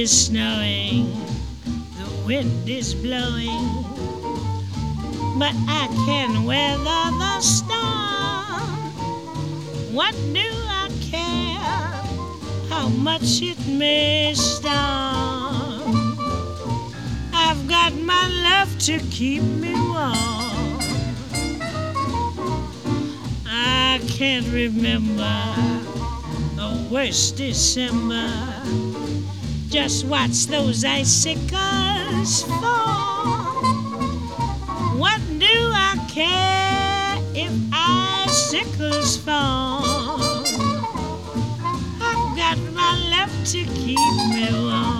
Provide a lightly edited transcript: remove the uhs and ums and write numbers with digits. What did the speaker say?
is snowing, the wind is blowing, but I can weather the storm. What do I care how much it may storm? I've got my love to keep me warm. I can't remember the worst December. Just watch those icicles fall. What do I care if icicles fall? I've got my love to keep me warm.